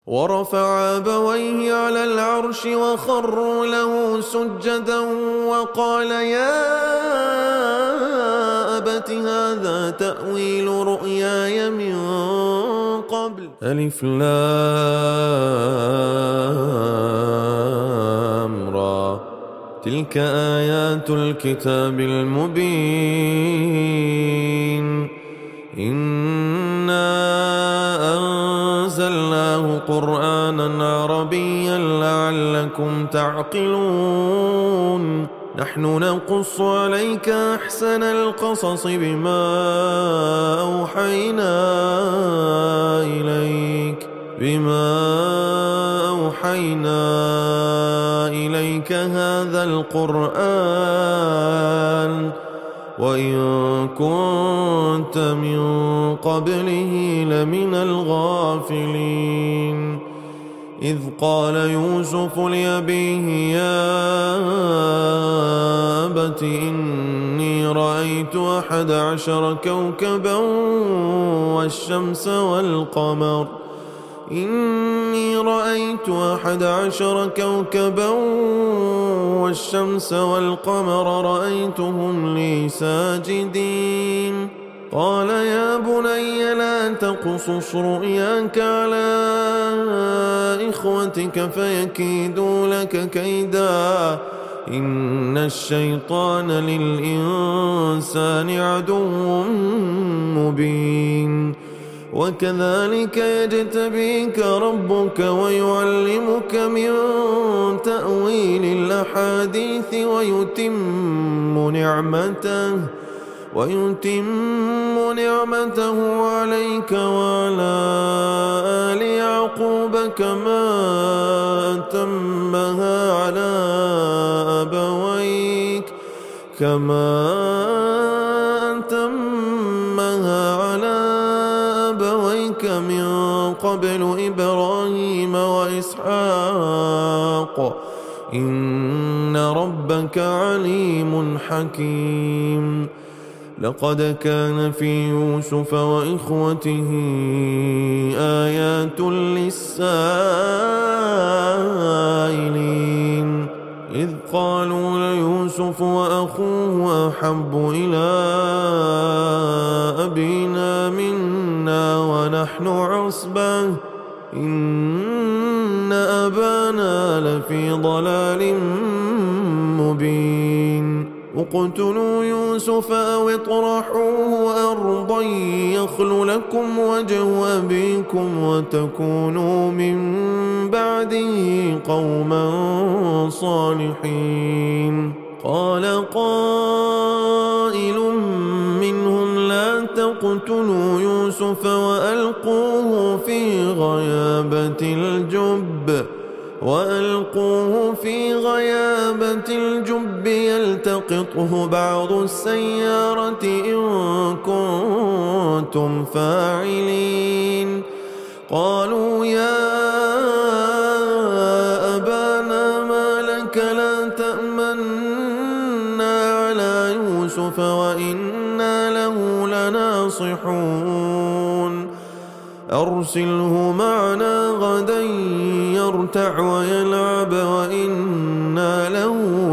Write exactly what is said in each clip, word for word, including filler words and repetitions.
ورفع أبويه على العرش وخروا له سجدا وقال يا أبت هذا تأويل رؤياي من قبل ألف لام را تلك آيات الكتاب المبين إنا أنزلناه قرآنا عربيا لعلكم تعقلون نحن نقص عليك أحسن القصص بما أوحينا إليك بما أوحينا إليك هذا القرآن وإن كنت من قبله لمن الغافلين إذ قال يوسف لأبيه يا أبت إني رأيت أحد عشر كوكبا والشمس والقمر إني رأيت أحد عشر كوكبا والشمس والقمر رأيتهم لي ساجدين قال يا بني لا تقصص رؤياك على إخوتك فيكيدوا لك كيدا إن الشيطان للإنسان عدو مبين وكذلك يجتبيك ربك ويعلمك من تأويل الأحاديث ويتم نعمته ويتم نعمته عليك وعلى آل يعقوب كما أتمها على أبويك كما أتمها على أبويك من قبل إبراهيم وإسحاق إن ربك عليم حكيم لقد كان في يوسف وإخوته آيات للسائلين إذ قالوا ليوسف وأخوه أحب إلى أبينا منا ونحن عصبة إن أبانا لفي ضلال مبين اقتلوا يوسف أو اطرحوه أرضا يخل لكم وجه أبيكم وتكونوا من بعده قوما صالحين قال قائل منهم لا تقتلوا يوسف وألقوه في غيابة الجب وألقوه في غيابة الجب يلتقطه بعض السيارة إن كنتم فاعلين قالوا يا أبانا ما لك لا تأمنا على يوسف وإنا له لناصحون أرسله معنا غدا يرتع ويلعب وإنا له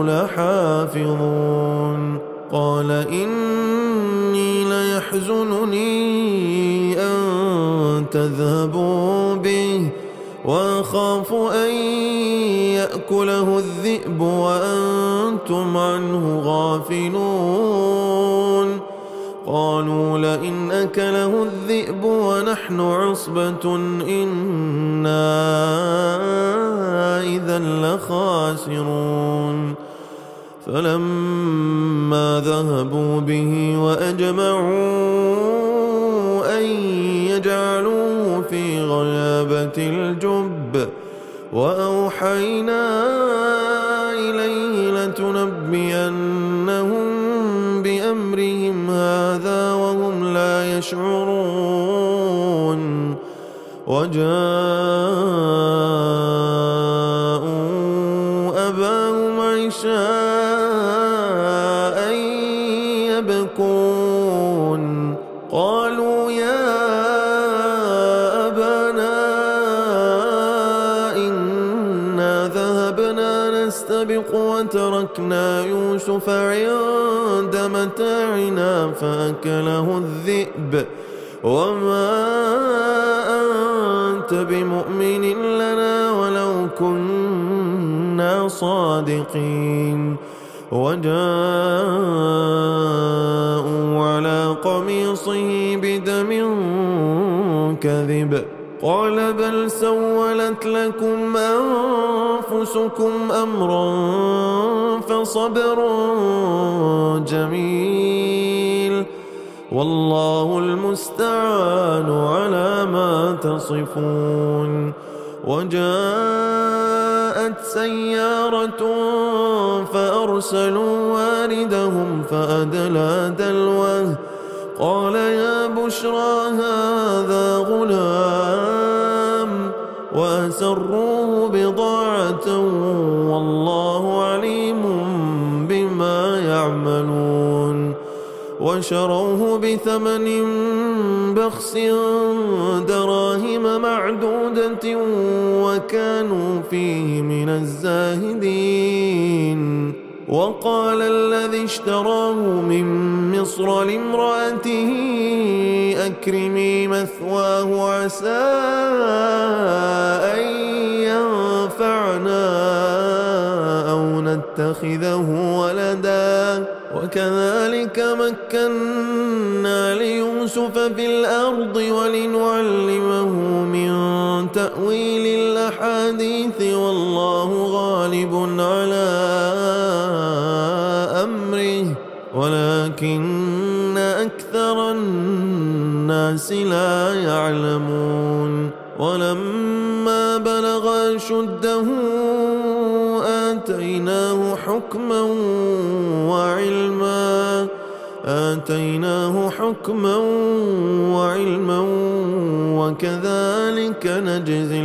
لحافظون قال إني ليحزنني أن تذهبوا به وأخاف أن يأكله الذئب وأنتم عنه غافلون قالوا لئن أكله الذئب ونحن عصبة إنا إذا لخاسرون فلما ذهبوا به وأجمعوا أن يجعلوه في غيابة الجب وأوحينا إليه لتنبئنهم بأمرهم هذا وهم لا يشعرون وجاءوا أباهم عشاء يبكون قالوا يا أبانا نستبق وتركنا يوسف عند متاعنا فأكله الذئب وما أنت بمؤمن لنا ولو كنا صادقين. وجاءوا على قميصه بدم كذب قال بل سولت لكم أنفسكم أمرا فصبر جميل والله المستعان على ما تصفون. وجاءت سيارة فأرسلوا واردهم فأدلى دلوه قال يا بشرى هذا غلام وأسروه بضاعة والله عليم بما يعملون. وشروه بثمن بخس دراهم معدودة وكانوا فيه من الزاهدين. وقال الذي اشتراه من مصر لامرأته أكرمي مثواه عسى أن ينفعنا أو نتخذه ولدا وكذلك مكنا ليوسف في الأرض ولنعلمه من تأويل الأحاديث والله غالب على أمره ولكن أكثر الناس لا يعلمون. ولما بلغ أشده آتيناه حكما وعلما آتيناه حكما وعلما وكذلك نجزي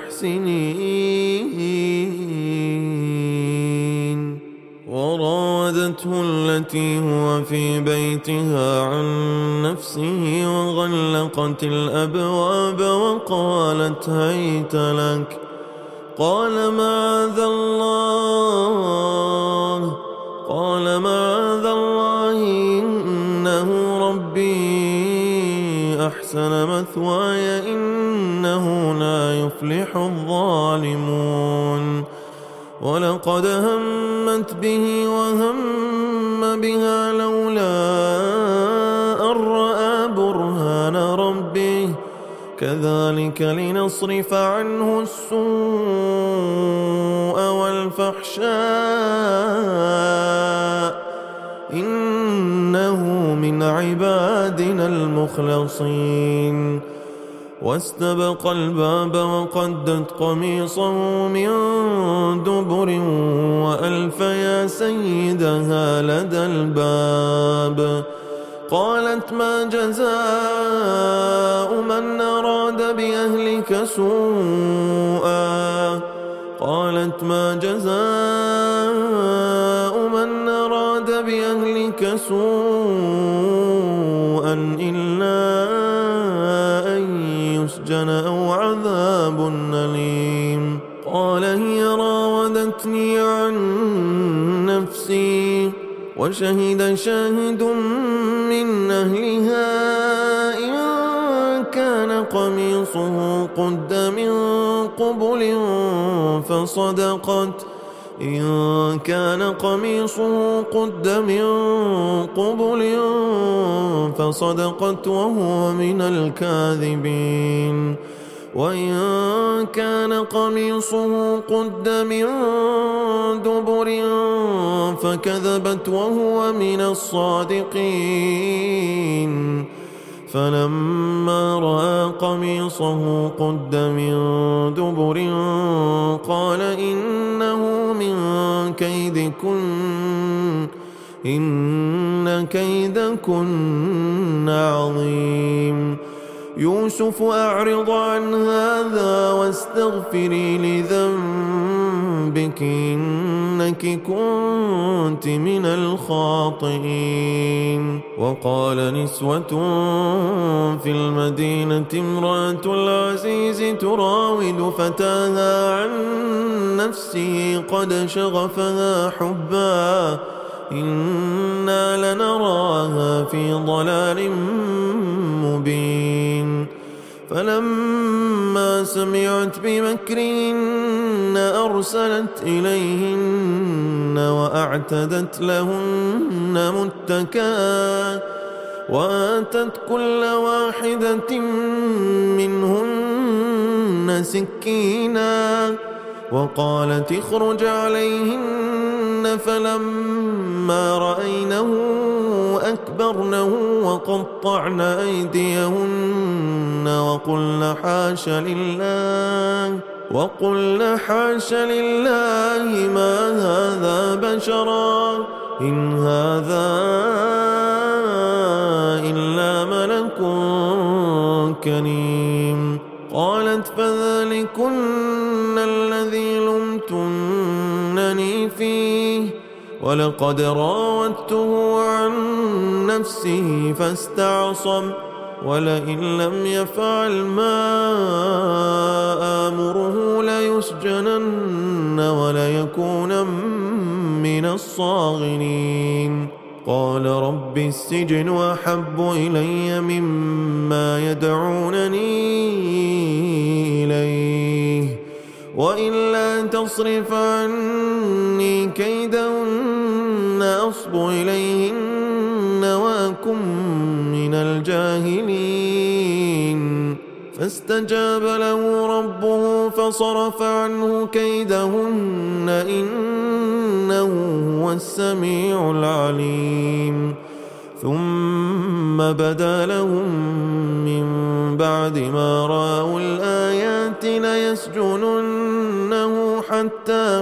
المحسنين. وراودته التي هو في بيتها عن نفسه وغلقت الأبواب وقالت هيت لك قال معاذ الله قال معاذ الله إنه ربي أحسن مثواي إنه لا يفلح الظالمون. ولقد همت به وهم بها لولا أن رأى برهان ربه كذلك لنصرف عنه السوء والفحشاء إنه من عبادنا المخلصين. واستبق الباب وقدت قميصه من دبر وألف يا سيدها لدى الباب قالت ما جزاء من أراد بأهلك سوءا قالت ما جزاء من أراد بأهلك سوءا إلا أن يسجن أو عذاب أليم. قال هي راودتني عن نفسي وشهد شاهد من أهلها إن كان قميصه قد من قبل فصدقت إن كان قميصه قد من قبل فصدقت وهو من الكاذبين وإن كان قميصه قد من دبر فكذبت وهو من الصادقين. فلما رأى قميصه قد من دبر قال إنه من كيدكن إن كيدكن عظيم. يوسف أعرض عن هذا واستغفري لذنبك بك إنك كنت من الخاطئين. وقال نسوة في المدينة امرأة العزيز تراود فتاها عن نفسه قد شغفها حبا إنا لنراها في ضلال مبين. فلما سمعت بمكرهن أرسلت إليهن وأعتدت لهن متكئا وآتت كل واحدة منهن سكينا وقالت اخرج عليهن. فلما رأينه أكبرنه وقطعن أيديهن وقلن حاش لله وقلن حاش لله ما هذا بشرا إن هذا إلا ملك كريم. قالت فذلكن الذي لمتنني فيه ولقد راودته عن نفسه فاستعصم ولئن لم يفعل ما آمره ليسجنن وليكون من الصاغرين. قال رب السجن أحب إلي مما يدعونني إليه وإلا تصرف عني كيدهن أصب إليهن وأكن من الجاهلين. فاستجاب له ربه فصرف عنه كيدهن إنه هو السميع العليم. ثم بدا لهم من بعد ما رأوا الآيات ليسجننه حتى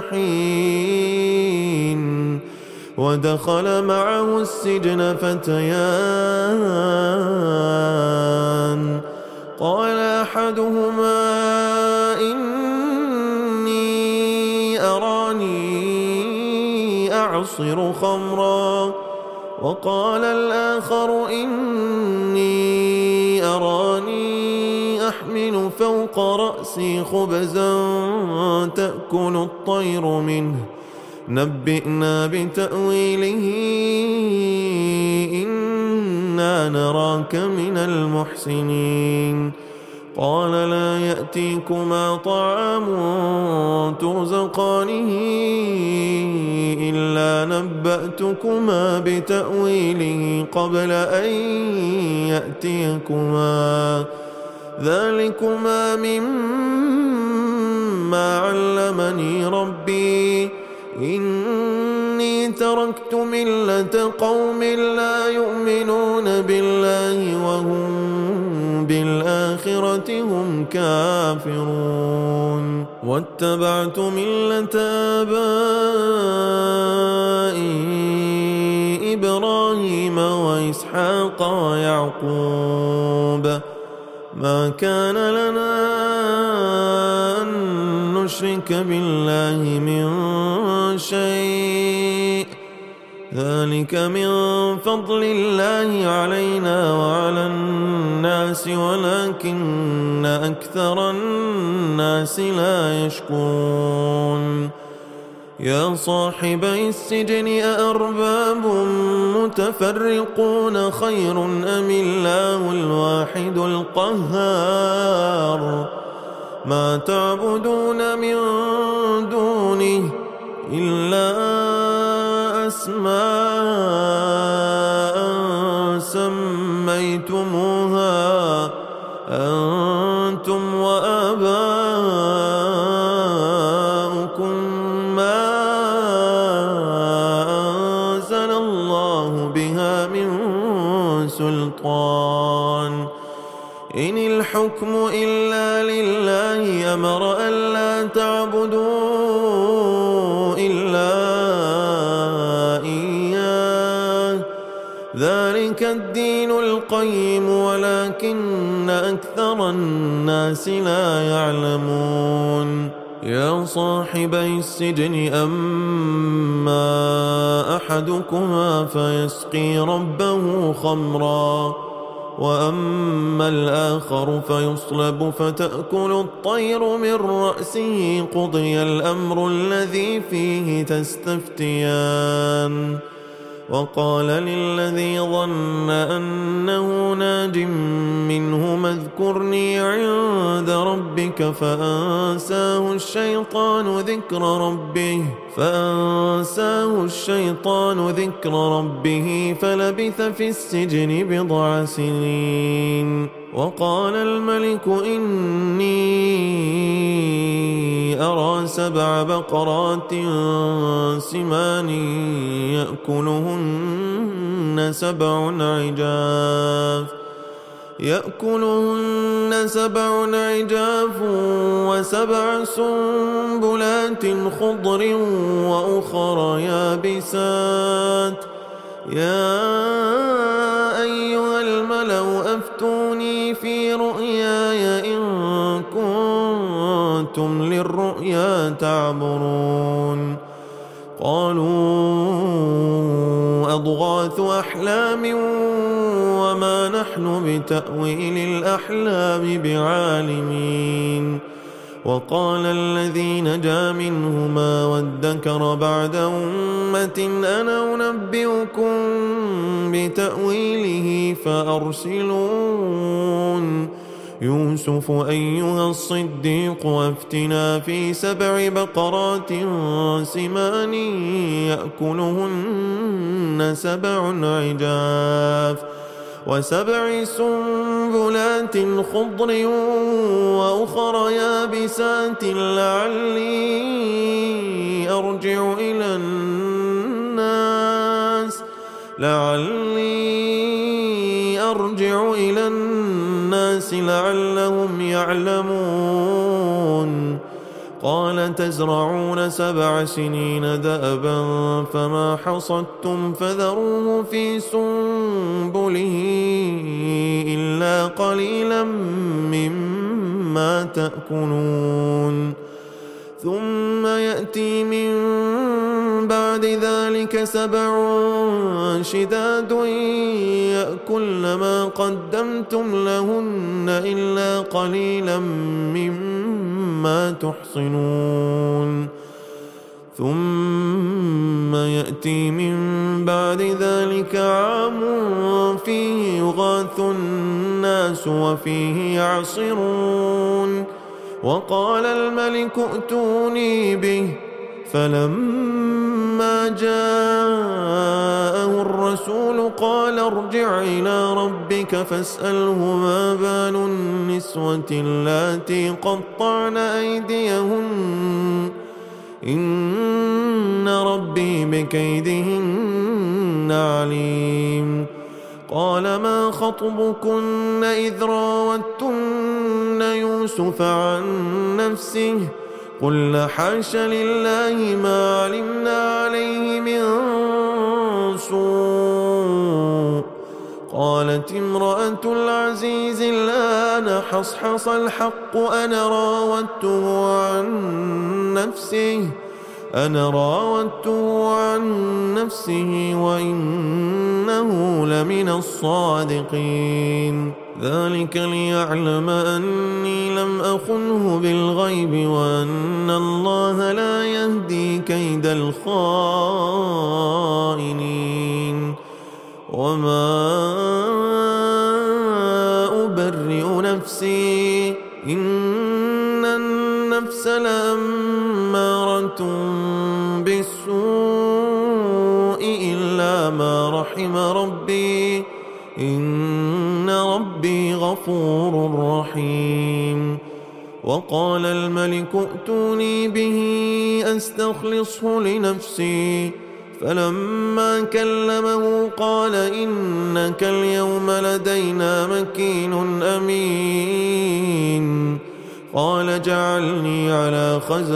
حين. ودخل معه السجن فتيان قال أحدهما إني أراني أعصر خمرا وقال الآخر إني أراني أحمل فوق رأسي خبزا تأكل الطير منه نبئنا بتأويله إنا نراك من المحسنين. قال لا يأتيكما طعام ترزقانه إلا نبأتكما بتأويله قبل أن يأتيكما ذلكما مما علمني ربي إني تركت ملة قوم لا يؤمنون بالله وهم بالآخرة هم كافرون. واتبعت ملة آبائي إبراهيم وإسحاق ويعقوب ما كان لنا أن نشرك بالله من شيء ذلك من فضل الله علينا وعلى الناس ولكن أكثر الناس لا يشكرون. يا صاحبي السجن أأرباب متفرقون خير أم الله الواحد القهار ما تعبدون من دونه إلا أسماء سميتموها أنتم وآباؤكم ما أنزل الله بها من سلطان إن الحكم إلا لله أمر ألا تعبدوا إلا إياه ذلك الدين القيم ولكن أكثر الناس لا يعلمون. يا صاحبي السجن أما أحدكما فيسقي ربه خمرا وأما الآخر فيصلب فتأكل الطير من رأسه قضي الأمر الذي فيه تستفتيان. وقال للذي ظن أنه ناج منهما اذكرني عند ربك فأنساه الشيطان ذكر ربه فأنساه الشيطان ذكر ربه فلبث في السجن بضع سنين. وقال الملك إني أرى سبع بقرات سمان يأكلهن سبع عجاف يأكلهن سبع عجاف وسبع سنبلات خضر وأخر يابسات يا أيها الملأ أفتوني في رؤياي إن كنتم للرؤيا تعبرون. قالوا أضغاث أحلام وما نحن بتأويل الأحلام بعالمين. وقال الذي نجا منهما وادكر بعد أمة أنا أنبئكم بتأويله فأرسلون. يوسف أيها الصديق أفتنا في سبع بقرات سمان يأكلهن سبع عجاف وسبع سنبلات خضر وأخر يابسات لعلي أرجع إلى الناس لعلي أرجع إلى الناس لعلهم يعلمون. قال تزرعون سبع سنين دأبا فما حصدتم فذروه في سنبله إلا قليلا مما تأكلون. ثم يأتي من بعد ذلك سبع شداد يأكلن ما قدمتم لهن إلا قليلا مما تحصنون. ثم يأتي من بعد ذلك عام فيه يغاث الناس وفيه يعصرون. وقال الملك ائتوني به فلما جاءه الرسول قال ارجع إلى ربك فاسأله ما بال النسوة اللاتي قطعن أيديهن إن ربي بكيدهن عليم. قال ما خطبكن إذ راوتن يوسف عن نفسه قلنا حاش لله ما علمنا عليه من سوء. قالت امرأة العزيز الآن حصحص الحق أنا راودته عن نفسه أنا راودته عن نفسه وإنه لمن الصادقين. ذلك ليعلم أني لم أخنه بالغيب وأن الله لا يهدي كيد الخائنين. وما أبرئ نفسي إن النفس لأمارة بالسوء إلا ما رحم ربي إن ربي غفور رحيم. وقال الملك ائتوني به أستخلصه لنفسي فلما كلمه قال إنك اليوم لدينا مكين أمين. قال اجعلني على خزائن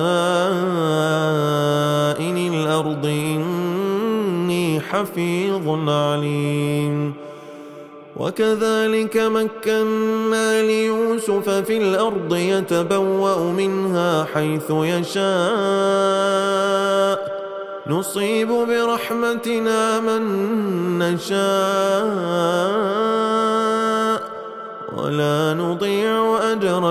الأرض إني حفيظ عليم. وكذلك مكنا ليوسف في الأرض يتبوأ منها حيث يشاء نصيب برحمتنا من نشاء ولا نضيع أجر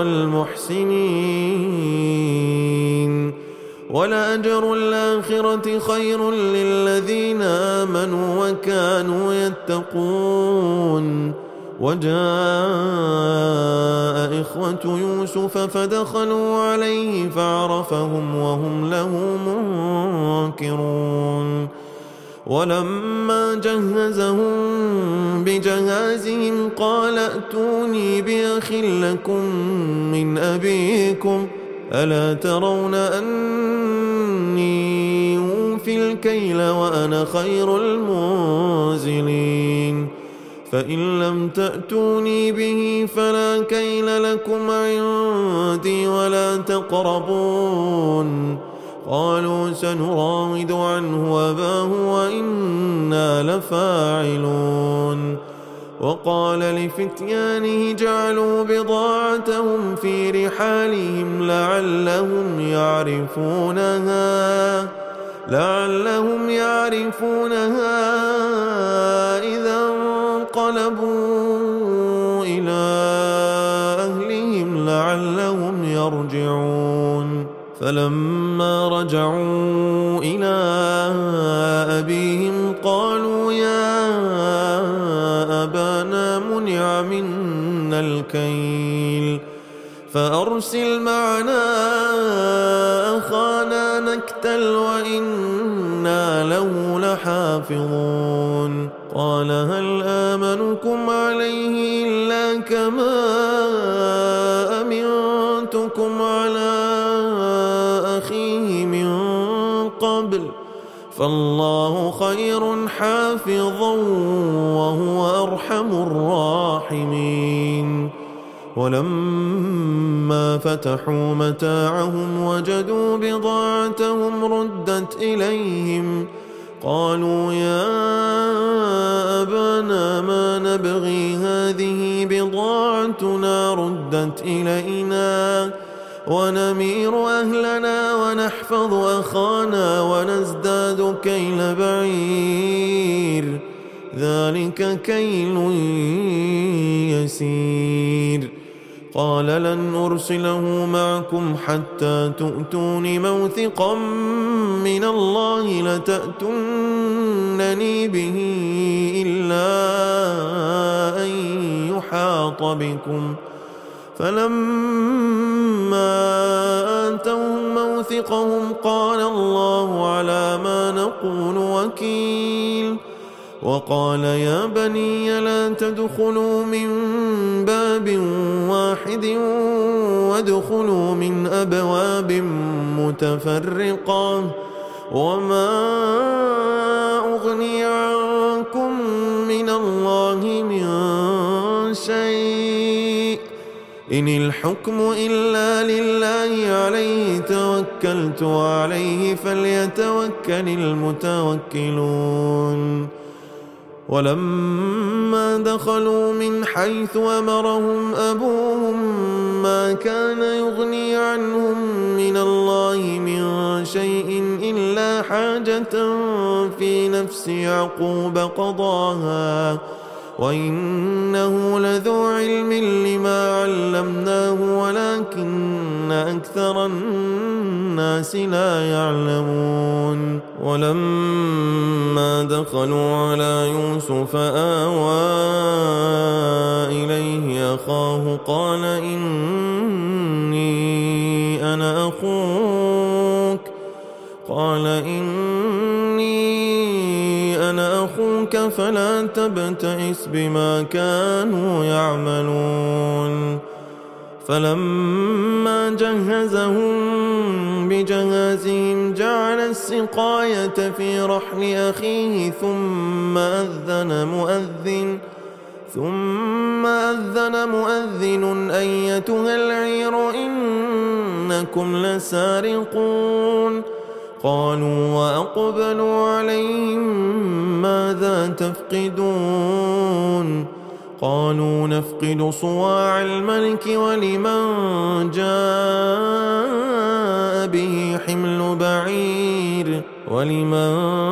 المحسنين ولأجر الآخرة خير للذين آمنوا وكانوا يتقون وجاء إخوة يوسف فدخلوا عليه فعرفهم وهم له منكرون ولما جهزهم بجهازهم قال ائتوني بأخ لكم من أبيكم ألا ترون أني أوفي الكيل وأنا خير المنزلين فإن لم تأتوني به فلا كيل لكم عندي ولا تقربون قالوا سنراود عنه أباه وإنا لفاعلون وقال لفتيانه جعلوا بضاعتهم في رحالهم لعلهم يعرفونها لعلهم يعرفونها إذا انقلبوا إلى أهلهم لعلهم يرجعون فلما رجعوا إلى أبيهم قالوا يا أبانا منع منا الكيل فأرسل معنا أخانا نكتل وإنا له لحافظون قال هل آمنكم عليه إلا كما أمنتكم على أخيه من قبل فالله خير حافظا وهو أرحم الراحمين ولما فتحوا متاعهم وجدوا بضاعتهم ردت إليهم قالوا يا أبانا ما نبغي هذه بضاعتنا ردت إلينا ونمير أهلنا ونحفظ أخانا ونزداد كيل بعير ذلك كيل يسير قال لن أرسله معكم حتى تؤتون موثقا من الله لتأتونني به إلا أن يحاط بكم فلما آتوهم موثقهم قال الله على ما نقول وكيل وقال يا بني لا تدخلوا من باب واحد وادخلوا من أبواب متفرقة وما أغني عنكم من الله من شيء إن الحكم إلا لله عليه توكلت وعليه فليتوكل المتوكلون ولما دخلوا من حيث أمرهم أبوهم ما كان يغني عنهم من الله من شيء إلا حاجة في نفس يعقوب قضاها وإنه لذو علم لما علمناه ولكن أكثر الناس لا يعلمون ولما دخلوا على يوسف آوى إليه أخاه قال إني أنا أخوك قال إني أنا أخوك فلا تبتئس بما كانوا يعملون فلما جهزهم بجهازهم جعل السقاية في رحل أخيه ثم أذن مؤذن ثم أذن مؤذن أيتها العير إنكم لسارقون قالوا وأقبلوا عليهم ماذا تفقدون قالوا نفقد صواع الملك ولمن جاء به حمل بعير ولمن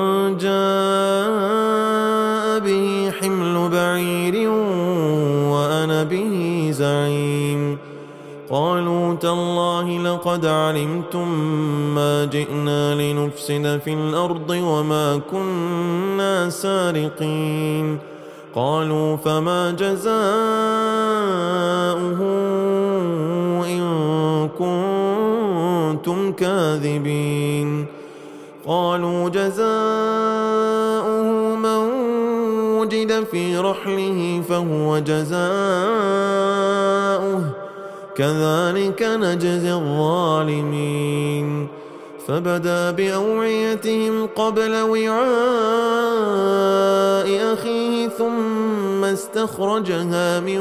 جاء به حمل بعير وأنا به زعيم. قالوا تالله لقد علمتم ما جئنا لنفسد في الأرض وما كنا سارقين. قالوا فما جزاؤه إن كنتم كاذبين. قالوا جزاؤه من وجد في رحله فهو جزاؤه كذلك نجزي الظالمين. فبدأ بأوعيتهم قبل وعاء أخيه ثم استخرجها من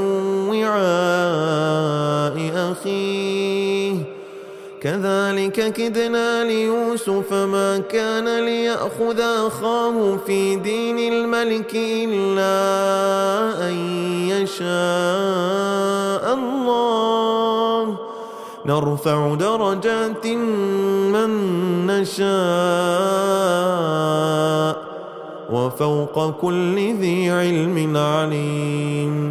وعاء أخيه كذلك كدنا ليوسف ما كان ليأخذ أخاه في دين الملك إلا أن يشاء الله نرفع درجات من نشاء وفوق كل ذي علم عليم.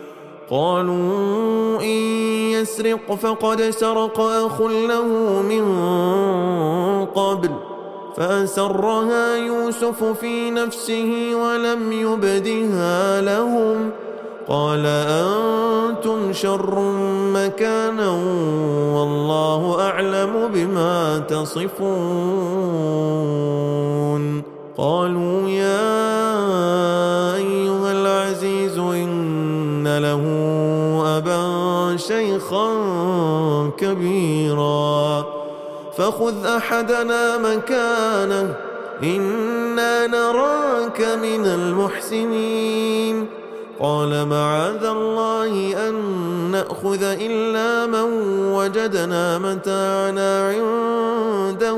قالوا إن يسرق فقد سرق أخ له من قبل فأسرها يوسف في نفسه ولم يبدها لهم. قال أنتم شر مكانا والله أعلم بما تصفون. قالوا يا أيها العزيز إن له أبا شيخا كبيرا فخذ أحدنا مكانه إنا نراك من المحسنين. قال معاذ الله أن نأخذ إلا من وجدنا متاعنا عنده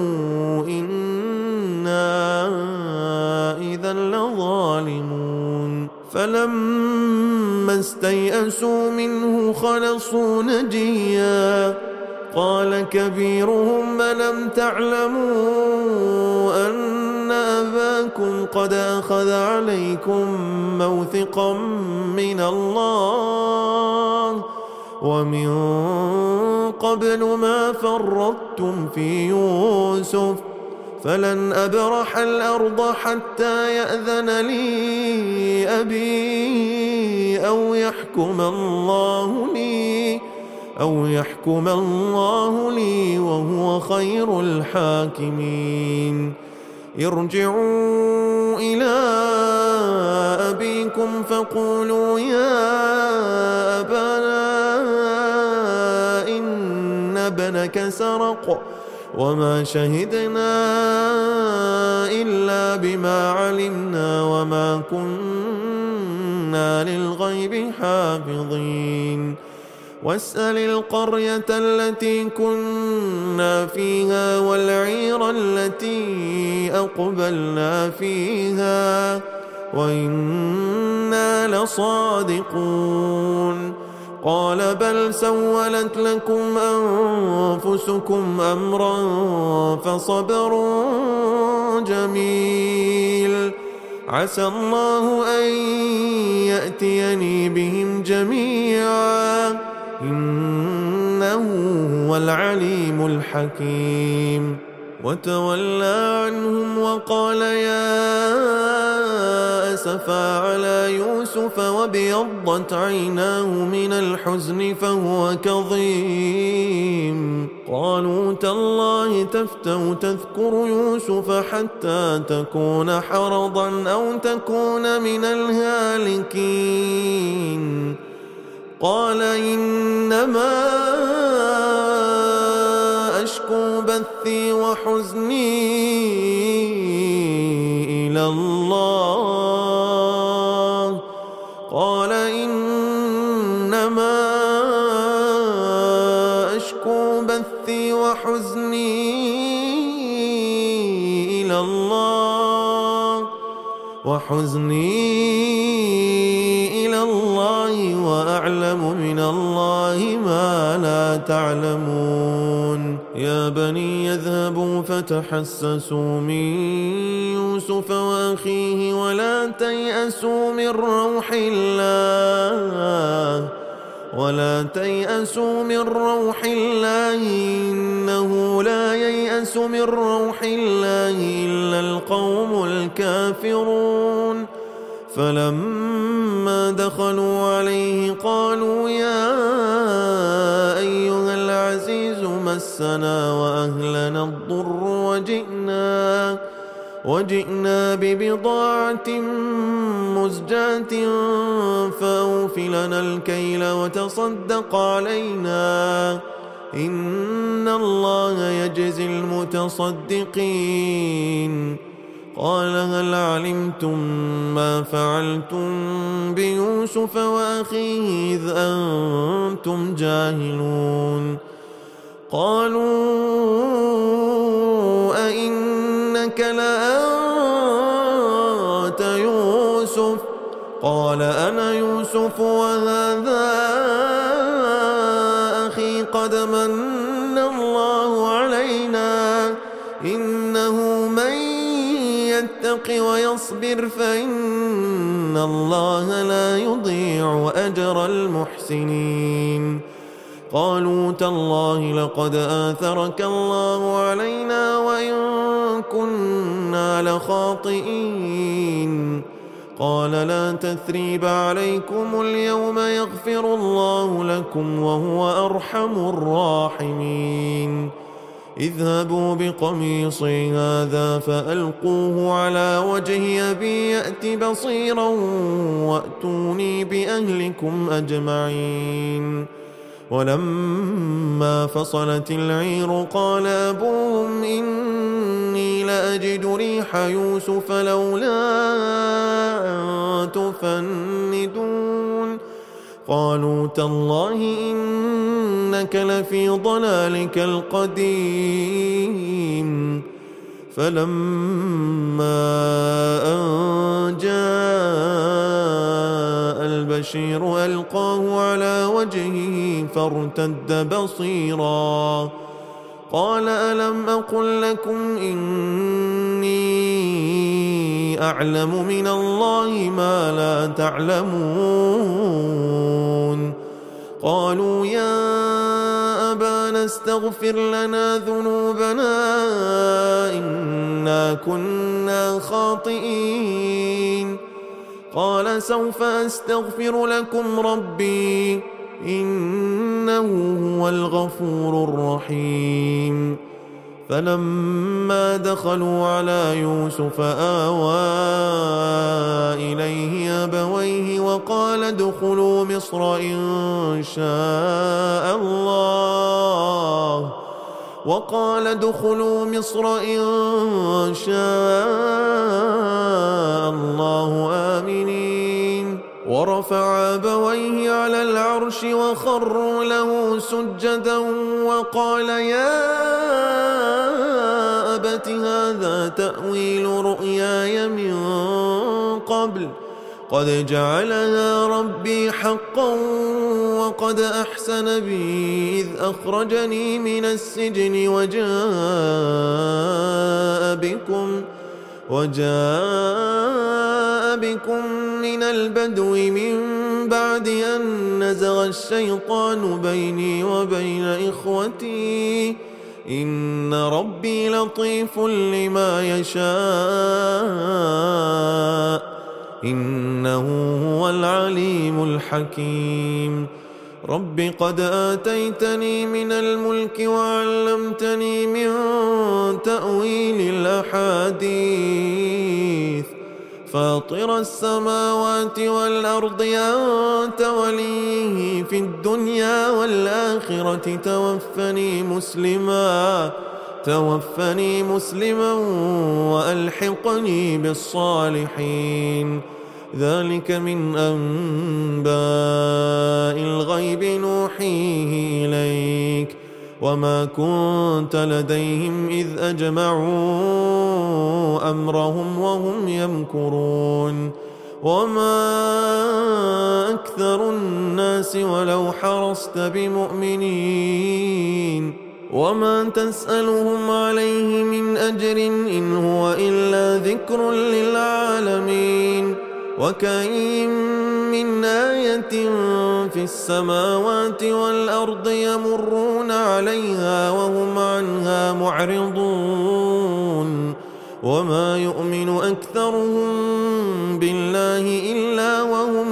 إنا إذا لظالمون. فلما استيئسوا منه خلصوا نجيا. قال كبيرهم ألم تعلموا أن أباكم قد أخذ عليكم موثقا من الله ومن قبل ما فرطتم في يوسف فلن أبرح الأرض حتى يأذن لي أبي أو يحكم الله لي أو يحكم الله لي وهو خير الحاكمين. ارجعوا إلى أبيكم فقولوا يا أبانا إن ابنك سرق وما شهدنا إلا بما علمنا وما كنا للغيب حافظين. واسأل القرية التي كنا فيها والعير التي أقبلنا فيها وإنا لصادقون. قال بل سولت لكم أنفسكم أمرا فصبر جميل عسى الله أن يأتيني بهم جميعا إنه هو العليم الحكيم. وتولى عنهم وقال يا أسفا على يوسف وابيضت عيناه من الحزن فهو كظيم. قالوا تالله تفتأ تذكر يوسف حتى تكون حرضا أو تكون من الهالكين. قال إنما أشكو بثي وحزني إلى الله. قال إنما أشكو بثي وحزني إلى الله وحزني إلى الله وأعلم من الله ما لا تعلمون يا بني اذهبوا فتحسسوا من يوسف وأخيه ولا تيأسوا من روح الله ولا تيأسوا من روح الله إنه لا ييأس من روح الله إلا القوم الكافرون فلما دخلوا عليه قالوا يا أيها العزيز مسنا وأهلنا الضر وجئنا وجئنا ببضاعة مزجاة فأوف لنا الكيل وتصدق علينا إن الله يجزي المتصدقين قال هل علمتم ما فعلتم بيوسف وأخيه إذ أنتم جاهلون قالوا أئنك لأنت يوسف قال أنا يوسف وهذا أخي قد من الله علينا إنه من يتق ويصبر فإن الله لا يضيع أجر المحسنين قالوا تالله لقد آثرك الله علينا وإن كنا لخاطئين قال لا تثريب عليكم اليوم يغفر الله لكم وهو أرحم الراحمين اذهبوا بقميصي هذا فألقوه على وجه أبي يأت بصيرا وأتوني بأهلكم أجمعين ولما فصلت العير قال أبوهم إني لأجد ريح يوسف لولا أن تفندون قالوا تالله إنك لفي ضلالك القديم فلما أن جاء البشير ألقاه على وجهه فارتد بصيرا قال ألم أقل لكم إني أعلم من الله ما لا تعلمون قالوا يا أبانا استغفر لنا ذنوبنا إنا كنا خاطئين قال سوف أستغفر لكم ربي إنه هو الغفور الرحيم فلما دخلوا على يوسف آوى إليه أبويه وقال ادخلوا مصر إن شاء الله وقال ادخلوا مصر إن شاء الله آمنين ورفع أبويه على العرش وخروا له سجدا وقال يا أبت هذا تأويل رؤياي من قبل قد جعلها ربي حقا وقد أحسن بي إذ أخرجني من السجن وجاء بكم وجاء بكم من البدو من بعد أن نزغ الشيطان بيني وبين إخوتي إن ربي لطيف لما يشاء إنه هو العليم الحكيم رب قد آتيتني من الملك وعلمتني من تأويل الأحاديث فاطر السماوات والأرض أنت وليه في الدنيا والآخرة توفني مسلما توفني مسلما وألحقني بالصالحين ذلك من أنباء الغيب نوحيه إليك وما كنت لديهم إذ أجمعوا أمرهم وهم يمكرون وما أكثر الناس ولو حرصت بمؤمنين وما تسألهم عليه من أجر إن هو إلا ذكر للعالمين وكأين من آية في السماوات والأرض يمرون عليها وهم عنها معرضون وما يؤمن أكثرهم بالله إلا وهم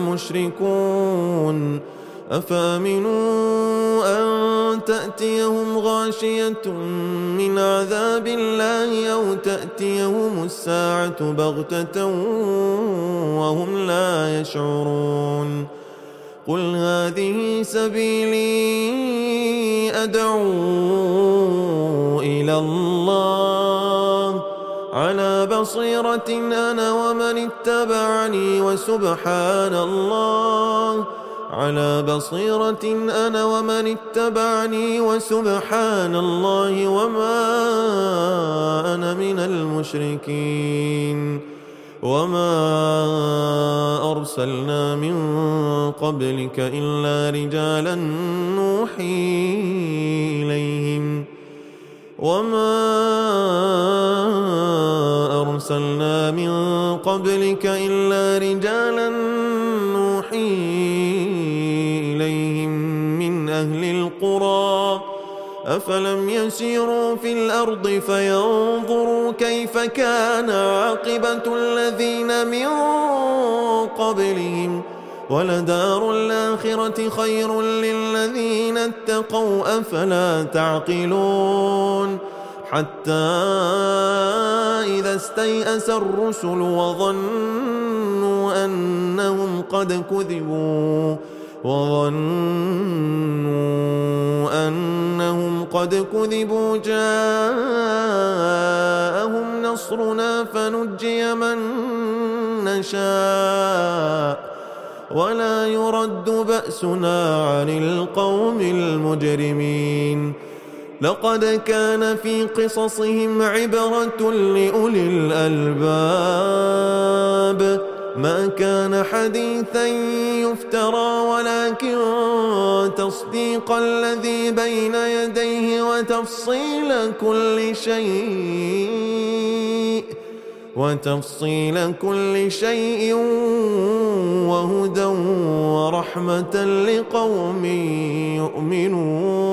مشركون أفأمنوا أن تأتيهم غاشية من عذاب الله أو تأتيهم الساعة بغتة وهم لا يشعرون قل هذه سبيلي أدعو إلى الله على بصيرة أنا ومن اتبعني وسبحان الله على بصيرة أنا ومن اتبعني وسبحان الله وما أنا من المشركين وما أرسلنا من قبلك إلا رجالا نوحي إليهم وما أرسلنا من قبلك إلا رجالا نوحي إليهم من أهل القرى أفلم يسيروا في الأرض فينظروا كيف كان عاقبة الذين من قبلهم ولدار الآخرة خير للذين اتقوا أفلا تعقلون حتى إذا استيأس الرسل وظنوا أنهم قد كذبوا وظنوا أنهم قد كذبوا جاءهم نصرنا فنجي من نشاء ولا يرد بأسنا عن القوم المجرمين لقد كان في قصصهم عبرة لأولي الألباب ما كان حديثا يفترى ولكن تصديق الذي بين يديه وتفصيل كل شيء وتفصيل كل شيء وهدى ورحمة لقوم يؤمنون